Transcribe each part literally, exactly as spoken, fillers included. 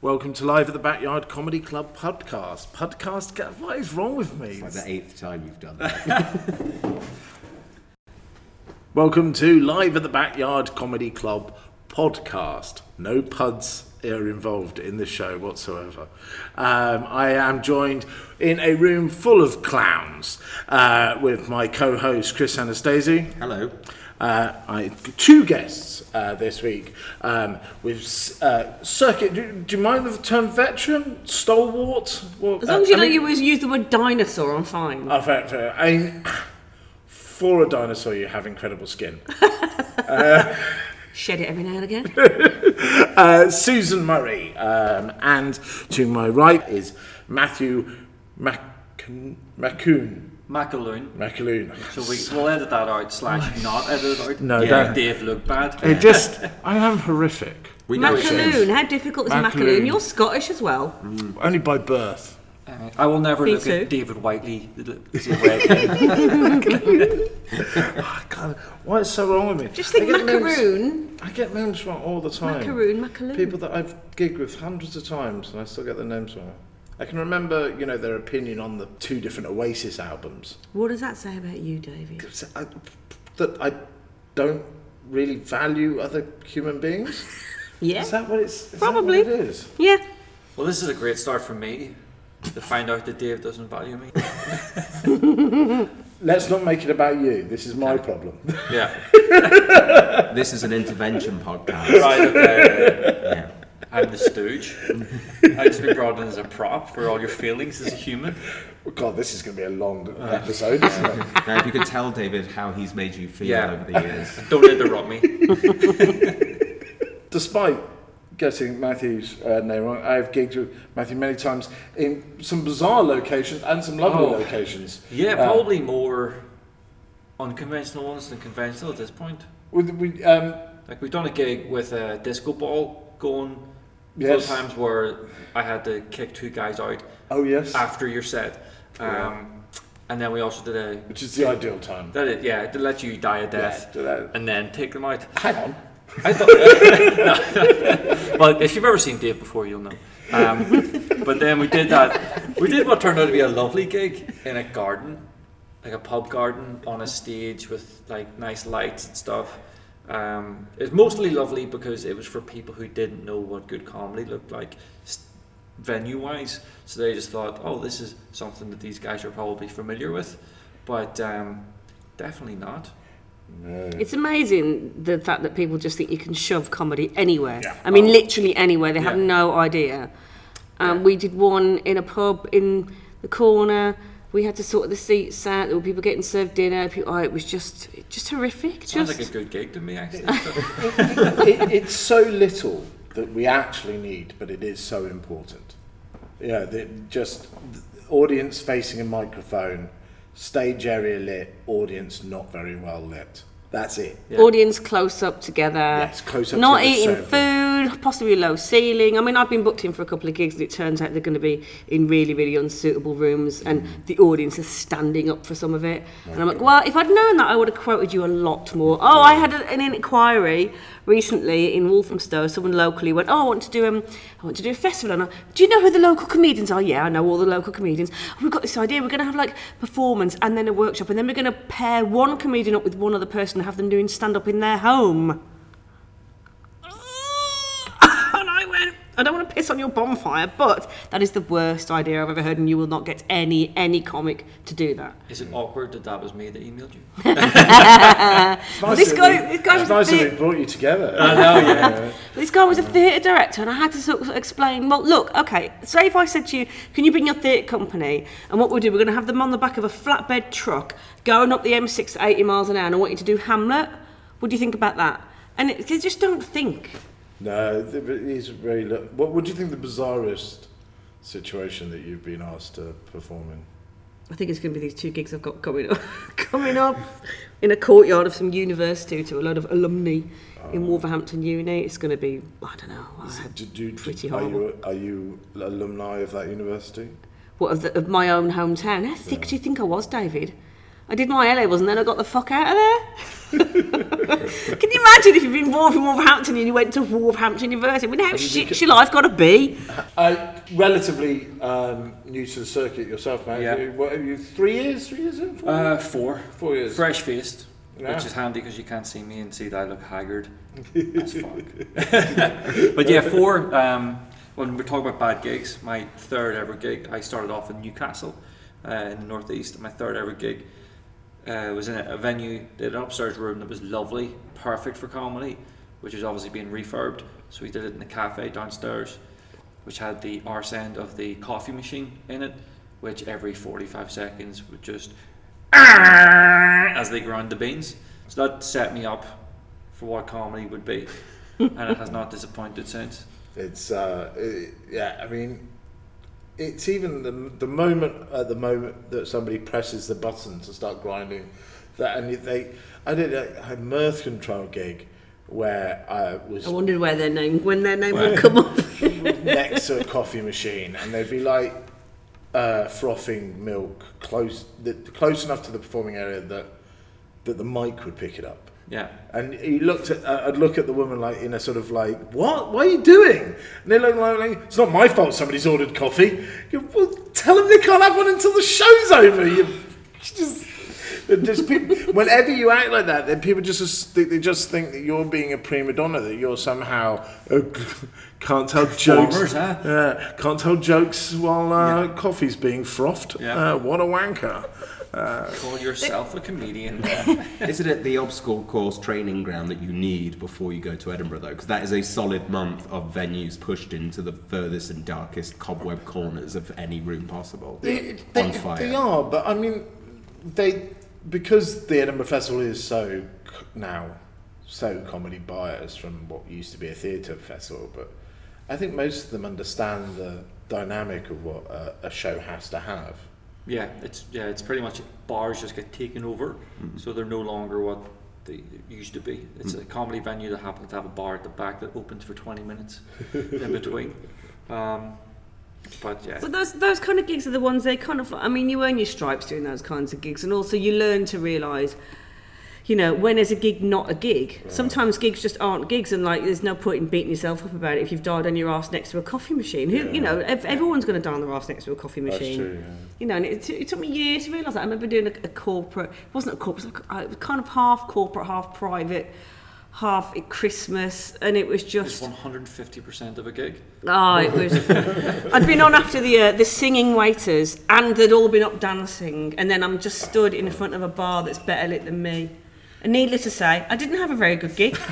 Welcome to Live at the Backyard Comedy Club podcast. Podcast? What is wrong with me? It's like the eighth time you've done that. Welcome to Live at the Backyard Comedy Club podcast. No puds are involved in the show whatsoever. Um, I am joined in a room full of clowns uh, with my co-host Chris Anastasi. Hello. Uh, I two guests uh, this week um, with uh, circuit. Do, do you mind the term veteran, stalwart? Well, as long as you uh, don't I mean, use, use the word dinosaur, I'm fine. Oh, fair, fair. I mean, for a dinosaur, you have incredible skin. uh, Shed it every now and again. uh, Susan Murray, um, and to my right is Matthew Macoon. Macoon. Macaloon. Macaloon. So we, we'll edit that out, slash not edit it out. No, yeah, don't. Dave looked bad. It just, I am horrific. We know it Macaloon, is. how difficult is Macaloon. Macaloon? You're Scottish as well. Mm, only by birth. Uh, I will never Me look too. at David Whiteley. As a way Oh, God, what is so wrong with me? Just think I get names- macaroon. I get names wrong all the time. Macaroon, Macaloon. People that I've gigged with hundreds of times and I still get their names wrong. I can remember, you know, their opinion on the two different Oasis albums. What does that say about you, David? I, that I don't really value other human beings. Yeah. Is that what it's? Is Probably. That what it is? Yeah. Well, this is a great start for me to find out that Dave doesn't value me. Let's not make it about you. This is my problem. Yeah. This is an intervention podcast. Right, okay. Yeah. I'm the stooge. I've just been brought in as a prop for all your feelings as a human. Oh, God, this is going to be a long episode, isn't it? Now, if you could tell David how he's made you feel Yeah. over the years. Don't interrupt me. Despite getting Matthew's uh, name wrong, I've gigged with Matthew many times in some bizarre locations and some lovely Oh. locations. Yeah, Uh, probably more unconventional ones than conventional at this point. With, we, um, Like we've done a gig with a disco ball going Yes. full times where I had to kick two guys out oh, yes. after your set. Um, Yeah. And then we also did a Which is the ideal time. that it, yeah, to let you die a death Yeah, do that. and then take them out. Hang on. I thought, well, if you've ever seen Dave before, you'll know. Um, but then we did that. We did what turned out to be a lovely gig in a garden, like a pub garden on a stage with like nice lights and stuff. Um, it's mostly lovely because it was for people who didn't know what good comedy looked like venue wise, so they just thought, oh, this is something that these guys are probably familiar with, but um, definitely not. No. It's amazing the fact that people just think you can shove comedy anywhere. Yeah. I mean, literally anywhere. They have Yeah. no idea. Um, Yeah. We did one in a pub in the corner. We had to sort the seats out. There were people getting served dinner. People, oh, it was just, just horrific. Sounds Just like a good gig to me, actually. it, it's so little that we actually need, but it is so important. Yeah, the, just the audience facing a microphone, stage area lit, audience not very well lit. That's it. Yeah. audience close up together. Yes, close up Not together, eating so food, possibly low ceiling. I mean, I've been booked in for a couple of gigs and it turns out they're going to be in really, really unsuitable rooms and the audience is standing up for some of it. And I'm like, well, if I'd known that, I would have quoted you a lot more. Oh, I had a, an inquiry recently in Walthamstow. Someone locally went, oh, I want to do um, I want to do a festival. And I, do you know who the local comedians are? Yeah, I know all the local comedians. We've got this idea. We're going to have like performance and then a workshop, and then we're going to pair one comedian up with one other person and have them doing stand up in their home. And I went, I don't want to piss on your bonfire, but that is the worst idea I've ever heard, and you will not get any any comic to do that. Is it awkward that that was me that emailed you? It's nice This that guy- we- this guy it's was nice a that bit- we brought you together. I know, yeah. This guy was a theatre director, and I had to sort of explain, well, look, okay, say if I said to you, can you bring your theatre company? And what we'll do, we're going to have them on the back of a flatbed truck going up the M six at eighty miles an hour, and I want you to do Hamlet. What do you think about that? And it, they just don't think. No, it is very. Lo- what would you think the bizarrest situation that you've been asked to perform in? I think it's going to be these two gigs I've got coming up, coming up in a courtyard of some university to a lot of alumni in Wolverhampton Uni. It's going to be, I don't know, I had Do, do, do, pretty are horrible. you are you alumni of that university? What, of, the, of my own hometown? How thick do you think I was, David? I did my A levels and then I got the fuck out of there. Can you imagine if you've been born from Wolverhampton and you went to Wolverhampton University? I mean, how shit's your life got to be? Uh, relatively um, new to the circuit yourself, mate. Yeah. You, what are you, three years? Three years in? Four, Uh, four. four years. Fresh faced, Yeah. which is handy because you can't see me and see that I look haggard as fuck. But yeah, four. Um, when we're talking about bad gigs, my third ever gig, I started off in Newcastle, uh, in the northeast. My third ever gig uh, was in a, a venue. They had an upstairs room that was lovely, perfect for comedy, which was obviously being refurbed. So we did it in the cafe downstairs, which had the arse end of the coffee machine in it, which every forty-five seconds would just as they ground the beans. So that set me up for what comedy would be, and it has not disappointed since. It's uh, it, yeah. I mean, it's even the the moment at the moment that somebody presses the button to start grinding, that and they. I did a, a mirth control gig where I was I wondered where their name, when their name would come up. next to a coffee machine, and they'd be like uh, frothing milk close, the, close enough to the performing area that that the mic would pick it up. Yeah. And he looked at, uh, I'd look at the woman like in a sort of like, what? What are you doing? And they look like, like, it's not my fault somebody's ordered coffee. You go, well, tell them they can't have one until the show's over. You just, just people, whenever you act like that, then people just they just think that you're being a prima donna, that you're somehow uh, can't tell jokes. Performers, huh? Yeah, can't tell jokes while uh, Yeah. coffee's being frothed. Yeah. Uh, what a wanker. Call yourself a comedian. Is it at the obstacle course training ground that you need before you go to Edinburgh, though? Because that is a solid month of venues pushed into the furthest and darkest cobweb corners of any room possible. They, on they, fire. they are, but I mean, they because the Edinburgh Festival is so c- now so comedy biased from what used to be a theatre festival, but I think most of them understand the dynamic of what a, a show has to have. Yeah, it's yeah, it's pretty much bars just get taken over, Mm. so they're no longer what they used to be. It's a comedy venue that happens to have a bar at the back that opens for twenty minutes in between. Um, but yeah, But those those kind of gigs are the ones they kind of. I mean, you earn your stripes doing those kinds of gigs, and also you learn to realise, you know, when is a gig not a gig? Right. Sometimes gigs just aren't gigs, and like there's no point in beating yourself up about it if you've died on your ass next to a coffee machine. Who, Yeah. you know, ev- everyone's going to die on their ass next to a coffee machine. That's true, yeah. You know, and it, t- it took me years to realise that. I remember doing a, a corporate. It wasn't a corporate. It was, like, it was kind of half corporate, half private, half at Christmas, and it was it's just. one hundred fifty percent of a gig. Oh, it was. I'd been on after the uh, the singing waiters, and they'd all been up dancing, and then I'm just stood in front of a bar that's better lit than me. And needless to say, I didn't have a very good gig.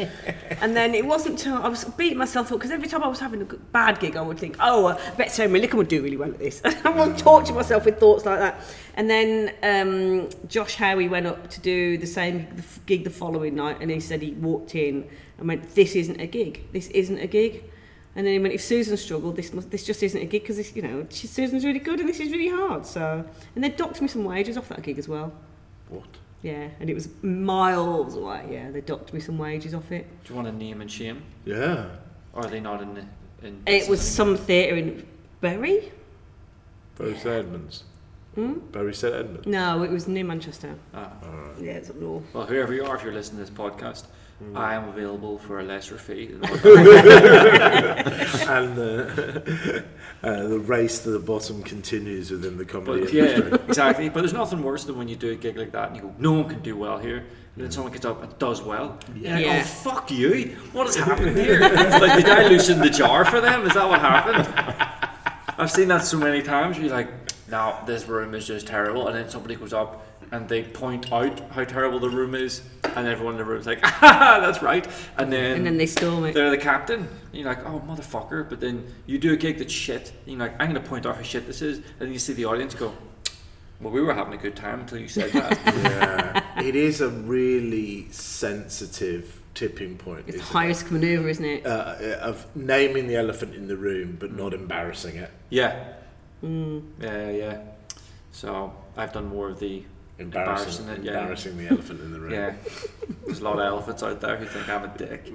And then it wasn't until I was beating myself up, because every time I was having a good, bad gig, I would think, oh, I bet Sarah Millican would do really well at this. I would torture myself with thoughts like that. And then um, Josh Howie went up to do the same gig the following night, and he said he walked in and went, this isn't a gig. This isn't a gig. And then he went, if Susan struggled, this must, this just isn't a gig, because this, you know, she, Susan's really good and this is really hard. So, and they docked me some wages off that gig as well. What? Yeah, and it was miles away. Yeah, they docked me some wages off it. Do you want to name and shame? Yeah. Or are they not in the? In It was anymore? some theatre in Bury. Bury St Edmunds. Hmm? Bury St Edmunds. No, it was near Manchester. Ah. Yeah, it's up north. Well, whoever you are, if you're listening to this podcast, I am available for a lesser fee. Than And uh, uh, the race to the bottom continues within the comedy But industry. yeah, exactly. But there's nothing worse than when you do a gig like that and you go, no one can do well here. And then someone gets up and does well. Yeah. Like, Yeah. oh, fuck you. What has happened here? It's like, did I loosen the jar for them? Is that what happened? I've seen that so many times where you're like, no, this room is just terrible. And then somebody goes up and they point out how terrible the room is. And everyone in the room's like, ah, that's right. And then, And then they storm it. they're the captain. And you're like, oh, motherfucker. But then you do a gig that's shit. And you're like, I'm going to point out how shit this is. And then you see the audience go, well, we were having a good time until you said that. Yeah. It is a really sensitive tipping point. It's isn't high it? risk manoeuvre, isn't it? Uh, of naming the elephant in the room but not embarrassing it. Yeah. Mm. Yeah, yeah. So I've done more of the Embarrassing, Embarrassing it, yeah. embarrassing the elephant in the room. yeah. There's a lot of elephants out there who think I'm a dick.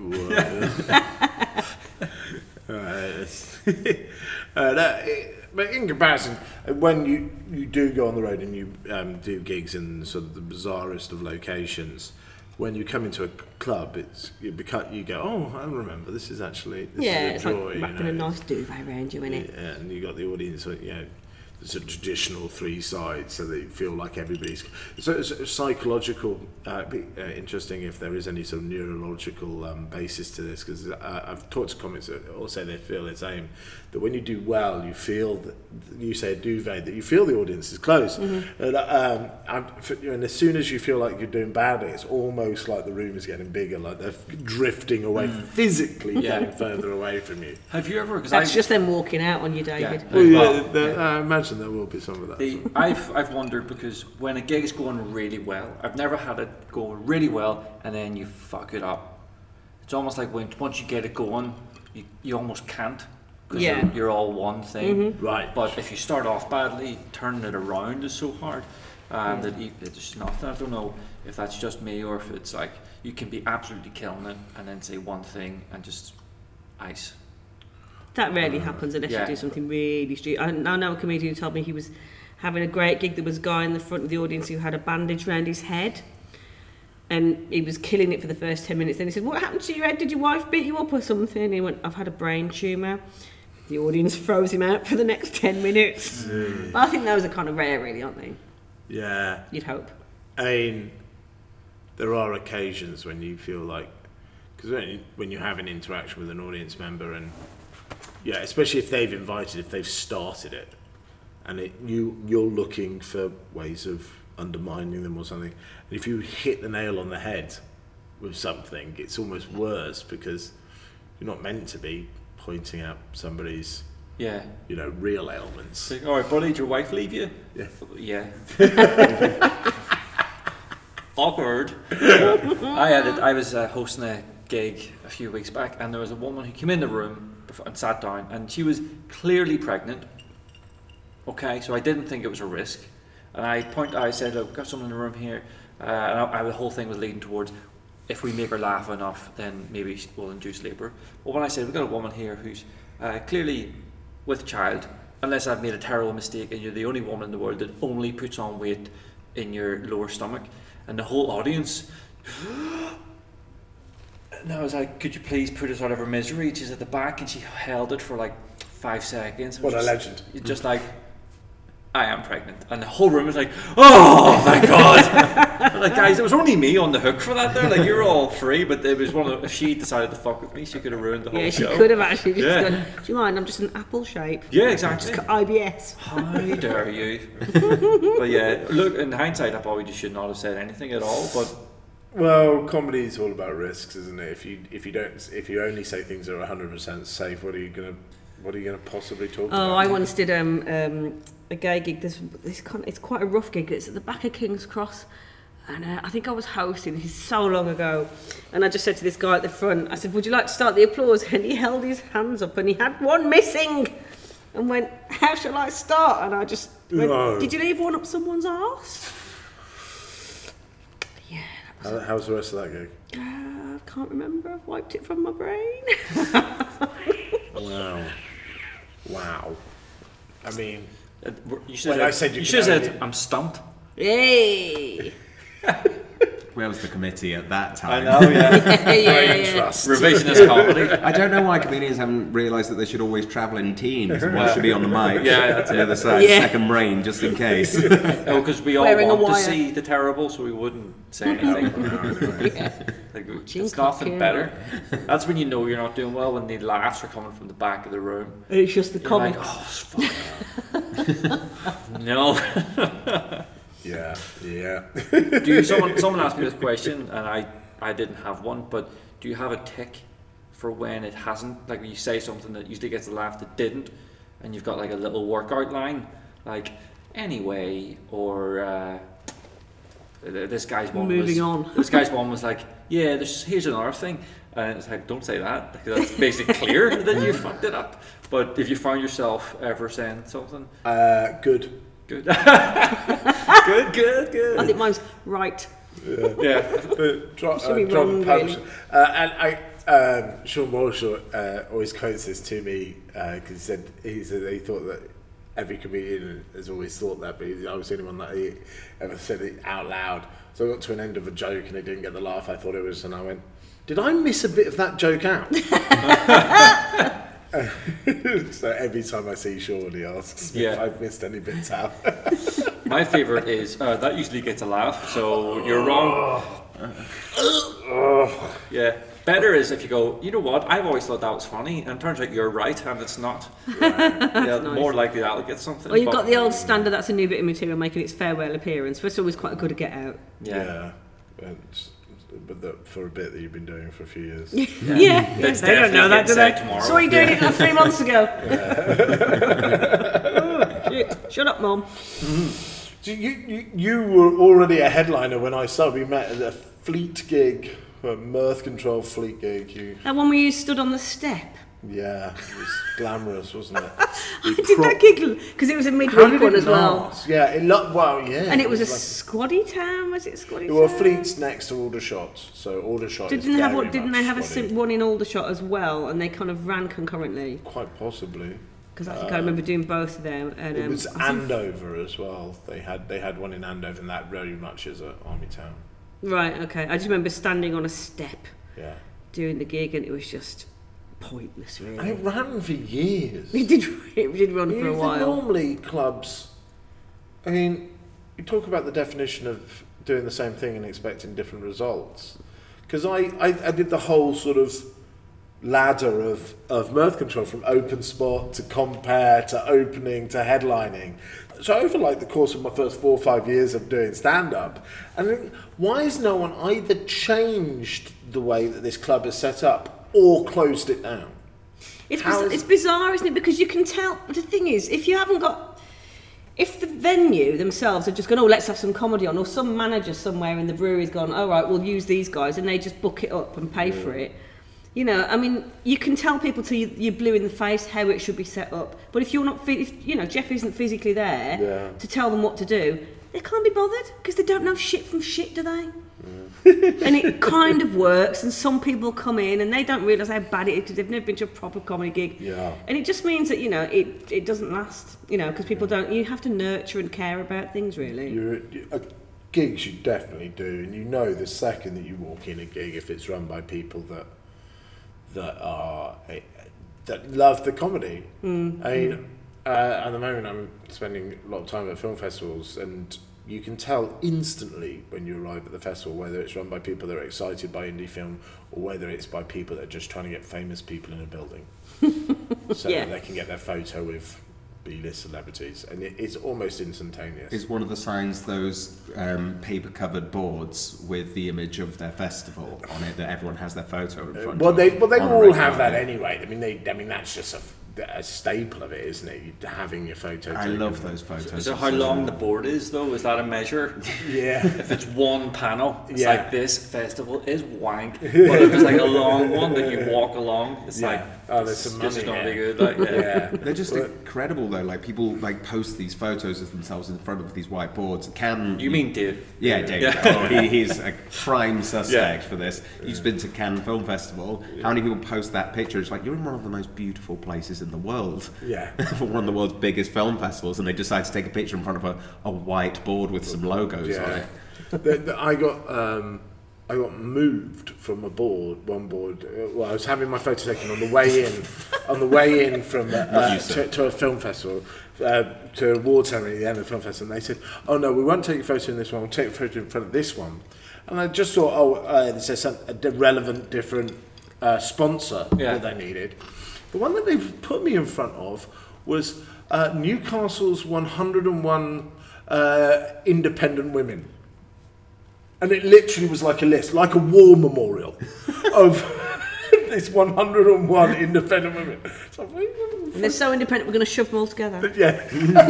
uh, uh, that, but in comparison, when you, you do go on the road and you um, do gigs in sort of the bizarrest of locations, when you come into a club, it's you, beca- you go, oh, I remember, this is actually this Yeah, is it's a joy. like you wrapping know. a nice duvet around you, innit? Yeah, and you got the audience, you know, there's a traditional three sides, so they feel like everybody's. So it's a psychological, uh, be, uh, interesting if there is any sort of neurological um, basis to this, because uh, I've talked to comics that all say they feel the same. That when you do well, you feel that you say a duvet, that you feel the audience is close, Mm-hmm. and, um, I'm, and as soon as you feel like you're doing badly, it's almost like the room is getting bigger, like they're drifting away, physically Yeah. getting further away from you. Have you ever? Cause That's I, just them walking out on you, David. Yeah. Well, yeah, Well, there, yeah. I imagine there will be some of that. The, I've I've wondered because when a gig's going really well, I've never had it go really well and then you fuck it up. It's almost like when once you get it going, you, you almost can't because Yeah. you're, you're all one thing. Right. But if you start off badly, turning it around is so hard. Um, that you, it's just nothing. I don't know if that's just me or if it's like you can be absolutely killing it and then say one thing and just ice. That rarely happens unless yeah. you do something really stupid. I, I know a comedian who told me he was having a great gig. There was a guy in the front of the audience who had a bandage around his head. And he was killing it for the first ten minutes. Then he said, what happened to your head? Did your wife beat you up or something? And he went, I've had a brain tumour. The audience froze him out for the next ten minutes. Mm. But I think those are kind of rare, really, aren't they? Yeah. You'd hope. I mean, there are occasions when you feel like, because when, you- when you have an interaction with an audience member, and yeah, especially if they've invited, if they've started it, and it, you you're looking for ways of undermining them or something, and if you hit the nail on the head with something, it's almost worse because you're not meant to be pointing out somebody's, Yeah. you know, real ailments. It's like, all right, buddy, did your wife leave you? Yeah. Yeah. Awkward. I had it. I was uh, hosting a gig a few weeks back, and there was a woman who came in the room before, and sat down, and she was clearly pregnant. Okay, so I didn't think it was a risk, and I point. I said, "Look, we've got someone in the room here," uh, and I, I, the whole thing was leading towards, if we make her laugh enough, then maybe we'll induce labour. But when I said, "We've got a woman here who's uh, clearly with child," unless I've made a terrible mistake, and you're the only woman in the world that only puts on weight in your lower stomach, and the whole audience. And I was like, could you please put us out of her misery? She's at the back and she held it for like five seconds. It was What a just- legend. It's just like, I am pregnant. And the whole room was like, oh my God. Like, guys, it was only me on the hook for that there. Like, you're all free, but it was one of, if she decided to fuck with me, she could have ruined the whole Yeah, she show. could have actually just Yeah. gone, do you mind, I'm just an apple shape. Yeah, exactly. Just I B S. How dare you? But yeah, look, in hindsight, I probably just should not have said anything at all, but Well, comedy is all about risks, isn't it? If you if you don't if you only say things that are one hundred percent safe, what are you gonna what are you gonna possibly talk about? Oh, I once did um, um, a gay gig. This this kind it's quite a rough gig. It's at the back of King's Cross, and uh, I think I was hosting. This is so long ago, and I just said to this guy at the front, I said, "Would you like to start the applause?" And he held his hands up, and he had one missing, and went, "How shall I start?" And I just went, No. "Did you leave one up someone's arse?" Yeah, that was. How, how's the rest of that gig? Uh, I can't remember. I've wiped it from my brain. Wow, wow. I mean, uh, you should When have I said you you could should have said, only- I'm stumped. Hey. Where was the committee at that I time? know, yeah. yeah, yeah, brain yeah. trust. Revisionist comedy. I don't know why comedians haven't realised that they should always travel in teams. and One should be on the mic. Yeah, that's on the other side, Yeah. second brain, just in case. Oh, because we all Wearing a want to wire. see the terrible, so we wouldn't say anything. Like, it's nothing cocktail. better. That's when you know you're not doing well, when the laughs are coming from the back of the room. It's just the You're comics. like, oh, fuck. No. Yeah, yeah. Do you, someone, someone asked me this question, and I, I didn't have one, but do you have a tick for when it hasn't? Like when you say something that usually gets a laugh that didn't, and you've got like a little workout line, like anyway, or uh, th- this guy's one Moving was, on. This guy's one was like, yeah, there's, here's another thing. And it's like, don't say that, because that's basically clear that you fucked it up. But if you found yourself ever saying something, Uh, good. good. good, good, good. I think mine's right. Yeah. Uh, drop, Should be uh, drop wrong, punch. really. Uh, and I, um, Sean Marshall uh, always quotes this to me because he said he said he thought that every comedian has always thought that, but I was the only one that he ever said it out loud. So I got to an end of a joke and I didn't get the laugh I thought it was, and I went, did I miss a bit of that joke out? So every time I see Sean, he asks me Yeah. if I've missed any bits out. My favourite is uh, that usually gets a laugh, so you're wrong. Yeah. Better is if you go, you know what, I've always thought that was funny, and it turns out you're right, and it's not. Yeah, nice. More likely that'll get something. Or you've but- got the old standard, that's a new bit of material making its farewell appearance. That's always quite a good to get out. Yeah. Yeah. And, but that, for a bit that you've been doing for a few years. Yeah, yeah. That's They don't know definitely that, do they? getting said tomorrow. Saw you doing it like three months ago. Oh, shit. Shut up, Mum. So you, you you were already a headliner when I saw we met at a Fleet gig, a Mirth Control Fleet gig. You, That one where you stood on the step. yeah, it was glamorous, wasn't it? I did that giggle because it was a How midweek did one it as well. not? Yeah, it looked well, yeah. And it was a like, squaddy town, was it squaddy there were town? Fleets next to Aldershot, so Aldershot. Didn't is they have very what? Didn't much they have a squaddy. sim- one in Aldershot as well? And they kind of ran concurrently Quite possibly. because I think I remember doing both of them. And It um, was I was in- Andover as well. They had they had one in Andover, and that very much is an army town. right. Okay. I just remember standing on a step Yeah, doing the gig, and it was just pointless, and really. it ran for years. It did. It did run for a Even while. Normally, clubs. I mean, you talk about the definition of doing the same thing and expecting different results. Because I, I, I did the whole sort of ladder of, of Mirth Control from open spot to compare to opening to headlining. So over like the course of my first four or five years of doing stand-up, and I think, why has no one either changed the way that this club is set up or closed it down? It's, How biz- is- it's bizarre, isn't it? Because you can tell. But the thing is, if you haven't got, if the venue themselves are just going, oh, let's have some comedy on, or some manager somewhere in the brewery's gone, all right, we'll use these guys, and they just book it up and pay for it. You know, I mean, you can tell people till you, you're blue in the face how it should be set up. But if you're not, phy- if, you know, Jeff isn't physically there Yeah. to tell them what to do, they can't be bothered because they don't know shit from shit, do they? And it kind of works, and some people come in and they don't realise how bad it is because they've never been to a proper comedy gig. Yeah. And it just means that, you know, it, it doesn't last, you know, because people don't, you have to nurture and care about things, really. You're, a gigs you definitely do, and you know the second that you walk in a gig if it's run by people that that are eh, that love the comedy. Mm. I mean, uh, at the moment I'm spending a lot of time at film festivals, and you can tell instantly when you arrive at the festival whether it's run by people that are excited by indie film or whether it's by people that are just trying to get famous people in a building so Yeah. that they can get their photo with B-list celebrities, and it, it's almost instantaneous. Is one of the signs those um, paper-covered boards with the image of their festival on it that everyone has their photo in front Well, of? they well they on a all regular have that day? anyway. I mean, they I mean that's just a, a staple of it, isn't it? You- Having your photo. I taken. love those photos. Is it how long the board is, though? Is that a measure? Yeah. If it's one panel, it's Yeah. like this festival is wank. But if it's like a long one that you walk along, it's Yeah. like, Oh, there's this, some this is money going to be here. good. Like, yeah. Yeah. They're just Well, incredible though. Like people like post these photos of themselves in front of these white boards. Can You mean Dave? Yeah, Dave. Yeah. Oh, he, he's a prime suspect Yeah. for this. He's been to Cannes Film Festival. How many people post that picture? It's like you're in one of the most beautiful places in the world. Yeah. For one of the world's biggest film festivals, and they decide to take a picture in front of a, a white board with some logos on Yeah. it. the, the, I got um, I got moved from a board, one board. uh, Well, I was having my photo taken on the way in, on the way in from uh, uh, you, sir. to, to a film festival, uh, to a award ceremony at the end of the film festival. And they said, "Oh no, we won't take your photo in this one. We'll take your photo in front of this one." And I just thought, "Oh, uh, this is some, a di- relevant, different uh, sponsor Yeah. that they needed." The one that they put me in front of was uh, Newcastle's one hundred and one uh, independent women. And it literally was like a list, like a war memorial of this one hundred and one independent women. So, And they're so independent, we're going to shove them all together. yeah.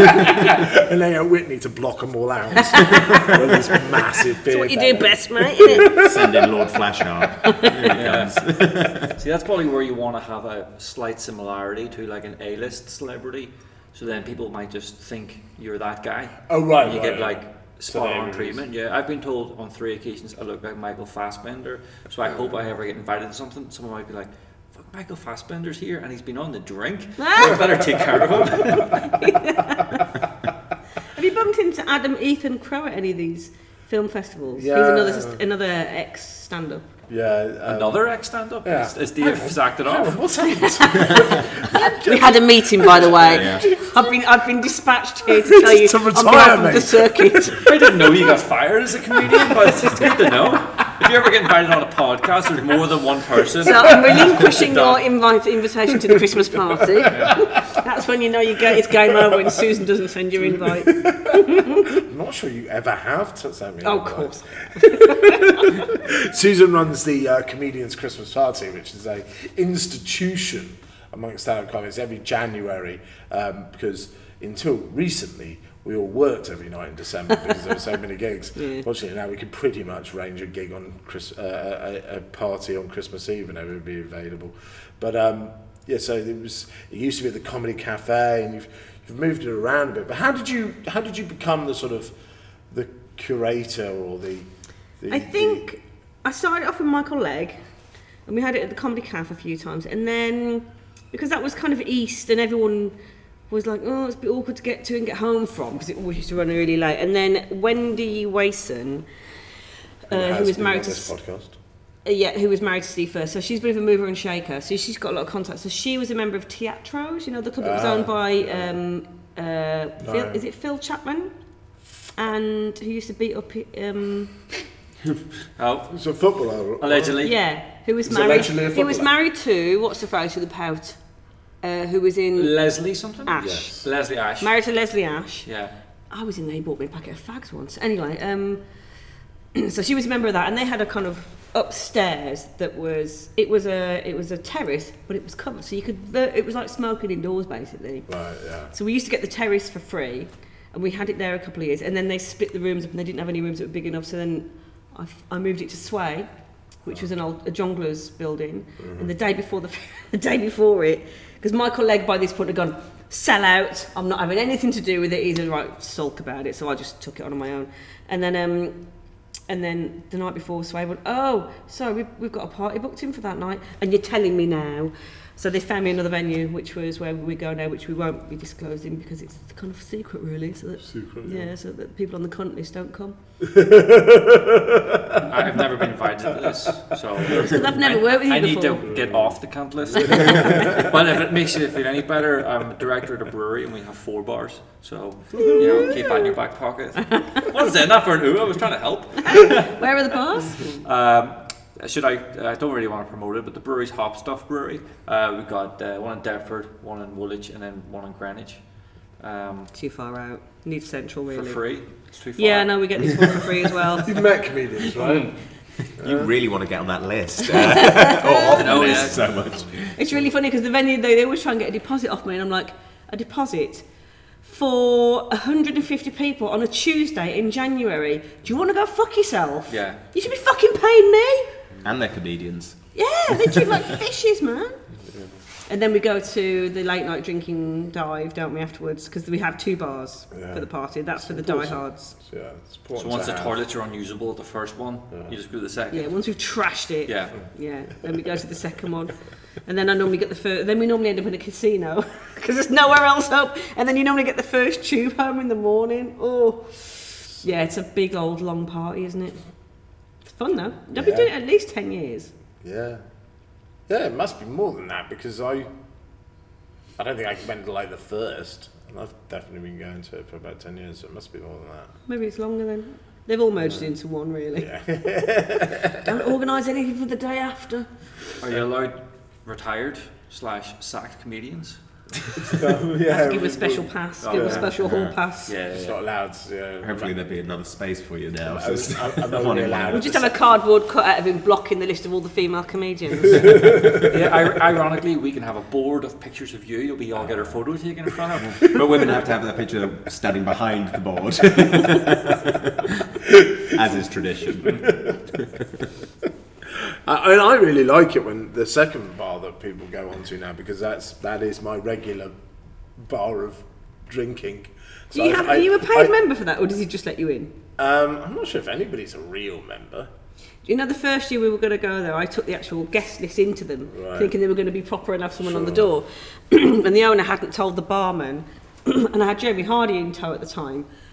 And they got Whitney to block them all out. With this massive beer That's what you belly. do best, mate, innit? Send in Lord Flashheart. Here he Yeah. comes. See, that's probably where you want to have a slight similarity to like an A-list celebrity. So then people might just think you're that guy. Oh, right, And you right, get right. like spot on Celebrities. treatment. Yeah, I've been told on three occasions I look like Michael Fassbender. So I hope I ever get invited to something. Someone might be like, "Fuck, Michael Fassbender's here and he's been on the drink. I better take care of him." Adam Ethan Crow at any of these film festivals? Yeah. He's another another ex stand-up. Yeah. Um, Another ex stand-up? Yeah. Is, is Dave sacked it off? What's happened? We had a meeting, by the way. Yeah. I've been I've been dispatched here to tell you To on retire, behalf of mate. the circuit. I didn't know you got fired as a comedian, but it's, it's good to know. If you ever get invited on a podcast, there's more than one person. So I'm relinquishing your invite, invitation to the Christmas party. That's when you know you get it's game over when Susan doesn't send your invite. I'm not sure you ever have to send me. Oh, an of course. invite. Susan runs the uh, Comedians Christmas Party, which is a institution amongst stand-up comics every January, um, because until recently we all worked every night in December because there were so many gigs. Yeah. Fortunately, now we can pretty much range a gig on Chris, uh, a, a party on Christmas Eve and it would be available. But um, yeah, so it was. It used to be at the Comedy Cafe, and you've you've moved it around a bit. But how did you how did you become the sort of the curator or the? the I think I started off with Michael Legg, and we had it at the Comedy Cafe a few times, and then because that was kind of east, and everyone was like, oh, it's a bit awkward to get to and get home from because it always used to run really late. And then Wendy Wason, the, uh, who was married to this podcast. Uh, yeah, who was married to Steve first. So she's a bit of a mover and shaker. So she's got a lot of contacts. So she was a member of Teatros, you know, the club that was Ah. owned by, um, uh, Phil, No. is it Phil Chapman? And who used to beat up, um, Oh, It's a footballer. allegedly. yeah, who was He's married, allegedly a he was footballer. married to, what's the phrase with the pout? Uh, who was in Leslie something? Ash. Yes. Leslie Ash. Married to Leslie Ash. Yeah. I was in there, he bought me a packet of fags once. Anyway, um, so she was a member of that, and they had a kind of upstairs that was it was a it was a terrace, but it was covered, so you could the, it was like smoking indoors basically. Right, yeah. So we used to get the terrace for free, and we had it there a couple of years, and then they split the rooms up, and they didn't have any rooms that were big enough. So then I, I moved it to Sway, which was an old a jongleurs building, Mm-hmm. and the day before the the day before it, because Michael Legg by this point had gone sell out. I'm not having anything to do with it. He's a right sulk about it, so I just took it on my own, and then um. And then the night before, Sway went, oh, sorry, we've, we've got a party booked in for that night. And you're telling me now. So they found me another venue, which was where we go now, which we won't be disclosing because it's kind of secret, really. So that, Secret, yeah. yeah. So that people on the cunt list don't come. I've never been invited to this, so I've never I, worked with you I need before. to get off the cunt list. But if it makes you feel any better, I'm director of the brewery and we have four bars, so you know, keep that in your back pocket. What is that? Not for an ooh. I was trying to help. Where are the bars? Um, should I? I don't really want to promote it, but the brewery's Hop Stuff Brewery. Uh, we've got uh, one in Deptford, one in Woolwich, and then one in Greenwich. Um, Too far out. Need central, for really. free. It's too far. Yeah, no, we get this one for free as well. You've met comedians, right? You really want to get on that list. Uh, or off the know, list yeah. so much. It's really funny because the venue, they, they always try and get a deposit off me, and I'm like, a deposit? For one hundred fifty people on a Tuesday in January? Do you want to go fuck yourself? Yeah. You should be fucking paying me. And they're comedians. Yeah, they treat like fishes, man. And then we go to the late night drinking dive, don't we, afterwards? Because we have two bars Yeah. for the party. That's for the important. diehards. Yeah, it's So important once to the have. toilets are unusable at the first one, you just go to the second. Yeah, once we've trashed it. Yeah. Yeah, then we go to the second one. And then I normally get the first, then we normally end up in a casino because there's nowhere else up. And then you normally get the first tube home in the morning. Oh, yeah, it's a big old long party, isn't it? It's fun though. I've been Yeah. doing it at least ten years. Yeah. Yeah, it must be more than that because I I don't think I went to like the first. And I've definitely been going to it for about ten years, so it must be more than that. Maybe it's longer then. They've all merged into one, really. Yeah. Don't organise anything for the day after. Are you allowed retired slash sacked comedians? yeah. Give a special pass. Oh, give a yeah. special hall Yeah. pass. Yeah, It's not allowed to, yeah. Hopefully there'll be another space for you now. I So was- it's I'm- I'm not only one allowed We just have a cardboard cutout of him blocking the list of all the female comedians. yeah. I- ironically, we can have a board of pictures of you that we all get our photo taken in front of. But women have to have that picture standing behind the board. As is tradition. I, and I really like it when the second bar that people go on to now because that's that is my regular bar of drinking. Do you I- have, I- are you a paid I- member for that, or does he just let you in? Um, I'm not sure if anybody's a real member. You know, the first year we were going to go there, I took the actual guest list into them, Right. thinking they were going to be proper and have someone on the Sure. door. And the owner hadn't told the barman, and I had Jeremy Hardy in tow at the time.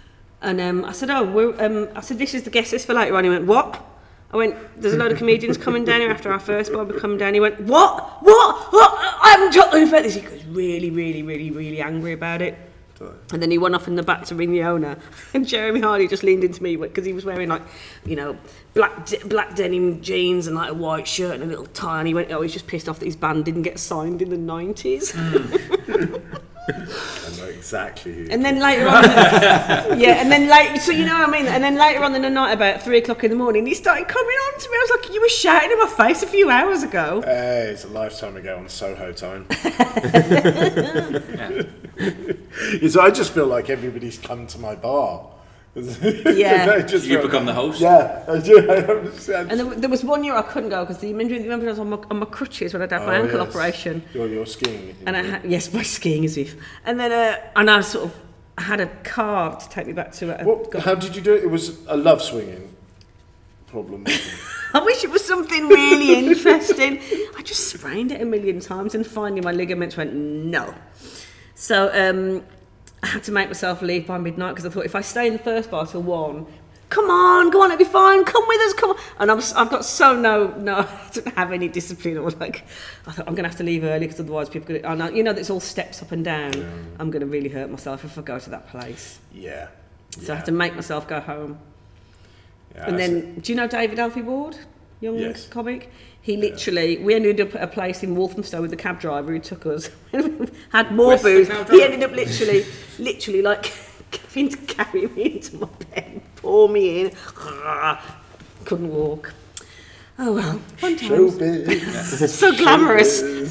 And um, I said, oh, we're, um, I said, this is the guest list for later on. He went, what? I went, there's a load of comedians coming down here after our first bar. We come down. He went, what? What? What? I haven't talking about this. He was really, really, really, really angry about it. And then he went off in the back to ring the owner. And Jeremy Hardy just leaned into me because he was wearing like, you know, black de- black denim jeans and like a white shirt and a little tie. And he went, oh, he's just pissed off that his band didn't get signed in the nineties. Mm. I know exactly who. And then later on, yeah, and then like, so you know what I mean. And then later on in the night, about three o'clock in the morning, he started coming on to me. I was like, you were shouting in my face a few hours ago. Hey, it's a lifetime ago on Soho time. Yeah. Yeah, so I just feel like everybody's come to my bar. Yeah. just You feel, become the host. Yeah, I do. I understand. And there, there was one year I couldn't go because the remember, remember I was on my, on my crutches when I had my Oh, ankle yes. operation. You're, you're skiing. And I had, yes, by skiing as if. And then uh, and I sort of had a car to take me back to it. What, how did you do it? It was a love swinging problem. I wish it was something really interesting. I just sprained it a million times and finally my ligaments went no. So um, I had to make myself leave by midnight because I thought if I stay in the first bar till one, come on, go on, it'll be fine, come with us, come on. And I was, I've got so no, no, I didn't have any discipline. I was like, I thought I'm going to have to leave early because otherwise people are going to, you know, it's all steps up and down. Yeah. I'm going to really hurt myself if I go to that place. Yeah. So yeah. I have to make myself go home. Yeah, and then, do you know David Alfie Ward? Young yes. comic? He literally, yeah. we ended up at a place in Walthamstow with the cab driver who took us, had more With booze. the cab He driver? ended up literally, literally like having to carry me into my bed, pour me in, couldn't walk. Oh well, fun times. Showbiz. So glamorous.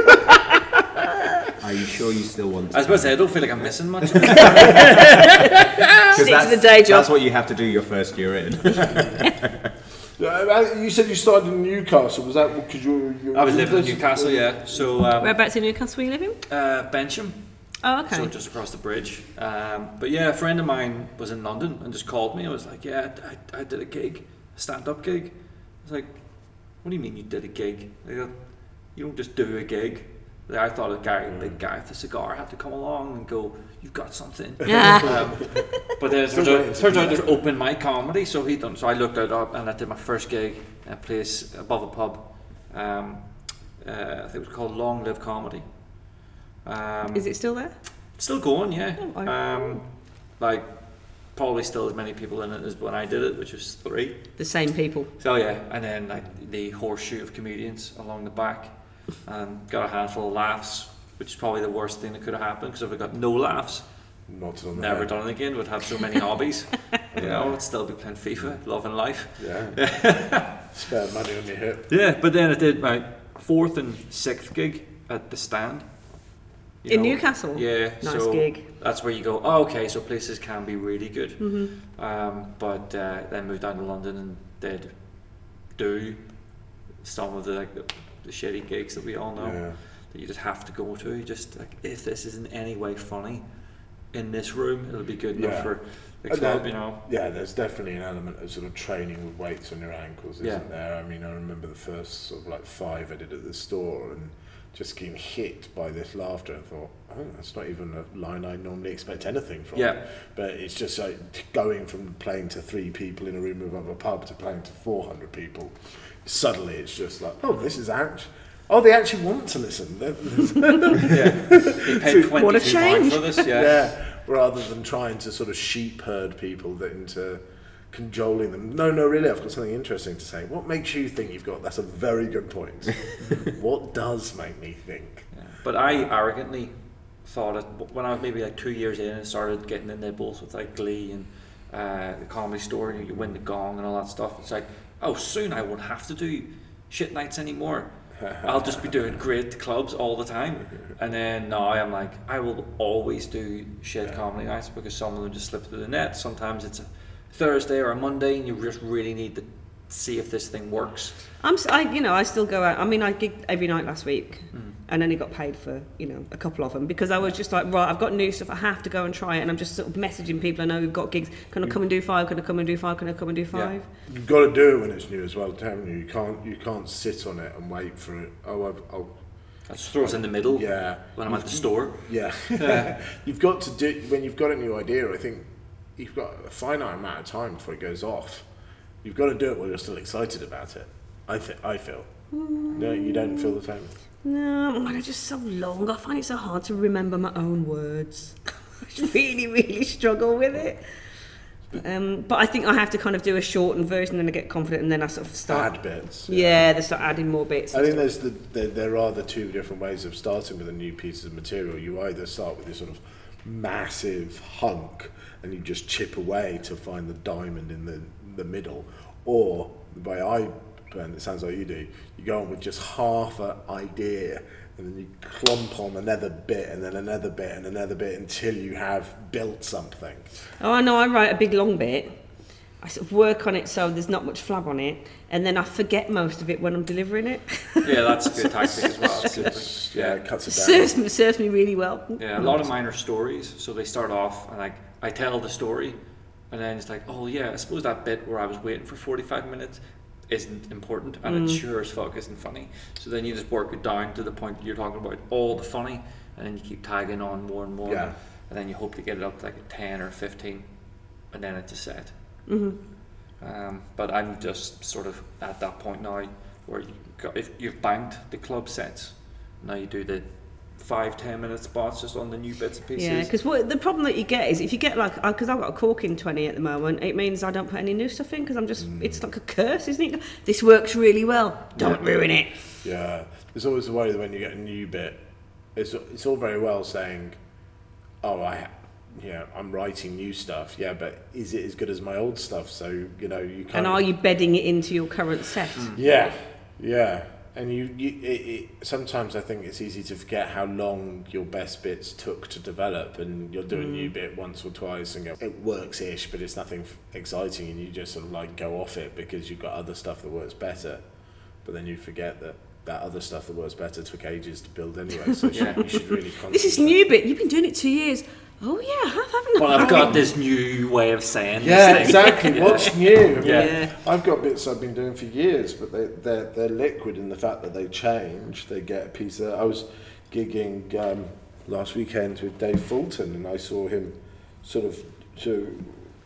Are you sure you still want to? I was about to say, I don't feel like I'm missing much. Stick Because to the day job. That's what you have to do your first year in. Uh, you said you started in Newcastle. Was that because you? you I was living in Newcastle, yeah. So um, Whereabouts in Newcastle were you living? uh, Bensham, Oh, okay. so just across the bridge. Um, but yeah, a friend of mine was in London and just called me. I was like, yeah, I, I did a gig, a stand-up gig. I was like, what do you mean you did a gig? They go, you don't just do a gig. Like, I thought a guy, the guy with the cigar had to come along and go, you've got something. um, but then it turns out, turns out there's open mic comedy, so he done. So I looked it up and I did my first gig at a place above a pub. Um, uh, I think it was called Long Live Comedy. Um, Is it still there? It's still going, yeah. Oh, I- Um, like probably still as many people in it as when I did it, which was three. The same people. So yeah, and then like the horseshoe of comedians along the back, and got a handful of laughs, which is probably the worst thing that could have happened because if I got no laughs, Not on the never head. done it again. Would have so many hobbies, you know. I'd still be playing FIFA, loving life. Yeah. Spare money on your hip. Yeah, but then I did my fourth and sixth gig at the Stand. You In know, Newcastle? Yeah, Nice so gig. that's where you go, oh, okay, so places can be really good. Mm-hmm. Um, but uh, then moved down to London and did do some of the like the, the shitty gigs that we all know Yeah. that you just have to go to. Just like, if this is in any way funny in this room, it'll be good enough Yeah. for the And club, that- you know. Yeah, there's definitely an element of sort of training with weights on your ankles, isn't Yeah. there? I mean, I remember the first sort of like five I did at the store and just getting hit by this laughter and thought, oh, that's not even a line I normally expect anything from. Yeah. But it's just like going from playing to three people in a room above a pub to playing to four hundred people. Suddenly it's just like, oh, this is actually... Oh, they actually want to listen. Yeah, they paid What a twenty-two pounds change. for this. Yeah. Yeah, rather than trying to sort of sheep herd people that into cajoling them. No, no, really, I've got something interesting to say. What makes you think you've got? That's a very good point. What does make me think? Yeah. But I arrogantly thought it when I was maybe like two years in and started getting the nibbles with like Glee and uh, the Comedy Store, and you win the gong and all that stuff. It's like, oh, soon I won't have to do shit nights anymore. I'll just be doing great clubs all the time. And then now I'm like, I will always do shit comedy nights because some of them just slip through the net. Sometimes it's a Thursday or a Monday and you just really need to see if this thing works. I'm, s- I, you know, I still go out. I mean, I gigged every night last week, Mm. and only got paid for, you know, a couple of them because I was just like, right, I've got new stuff. I have to go and try it, and I'm just sort of messaging people. I know we've got gigs. Can I come and do five? Can I come and do five? Can I come and do five? You've got to do it when it's new as well, haven't you? You can't, you can't sit on it and wait for it. Oh, I've, I'll, I just throw us in the middle yeah. when I'm at the store. Yeah. You've got to do when you've got a new idea. I think you've got a finite amount of time before it goes off. You've got to do it while you're still excited about it. I th- I feel. Mm. No, you don't feel the same? No, they're just so long. I find it so hard to remember my own words. I really, really struggle with it. Um, but I think I have to kind of do a shortened version, and then I get confident, and then I sort of start add bits. Yeah, yeah they start adding more bits. I think there's the there, there are the two different ways of starting with a new piece of material. You either start with this sort of massive hunk, and you just chip away to find the diamond in the the middle, or the way I, and it sounds like you do, you go on with just half an idea, and then you clump on another bit, and then another bit, and another bit, until you have built something. Oh, I know, I write a big long bit, I sort of work on it so there's not much flab on it, and then I forget most of it when I'm delivering it. Yeah, that's a good tactic as well. It's, yeah, it cuts it down. Serves me, serves me really well. Yeah, a lot of mine are stories, so they start off, and like, I tell the story, and then it's like, oh yeah, I suppose that bit where I was waiting for forty-five minutes isn't important, and mm. it sure as fuck isn't funny. So then you just work it down to the point that you're talking about all the funny, and then you keep tagging on more and more, yeah. and then you hope to get it up to like a ten or fifteen, and then it's a set. Mm-hmm. Um, but I'm just sort of at that point now where you got, if you've banked the club sets, now you do the five ten minute spots just on the new bits and pieces. Yeah, because what the problem that you get is if you get like, because I've got a cork in twenty at the moment, it means I don't put any new stuff in because I'm just mm. it's like a curse, isn't it? This works really well, don't yeah. ruin it. Yeah, there's always the worry that when you get a new bit, it's it's all very well saying, oh I yeah I'm writing new stuff, yeah, but is it as good as my old stuff? So you know you can't. And are you bedding it into your current set? Mm. Yeah, yeah. And you, you it, it, sometimes I think it's easy to forget how long your best bits took to develop, and you'll do mm. a new bit once or twice and go, it works-ish, but it's nothing exciting, and you just sort of like go off it because you've got other stuff that works better. But then you forget that that other stuff that works better took ages to build anyway, so yeah. you should really concentrate. This is new bit, you've been doing it two years. Oh yeah, I have, haven't I? Well, I've got this new way of saying yeah, this exactly. yeah. What's new? I mean, yeah. I've got bits I've been doing for years, but they, they're, they're liquid in the fact that they change. They get a piece of... I was gigging um, last weekend with Dave Fulton, and I saw him sort of to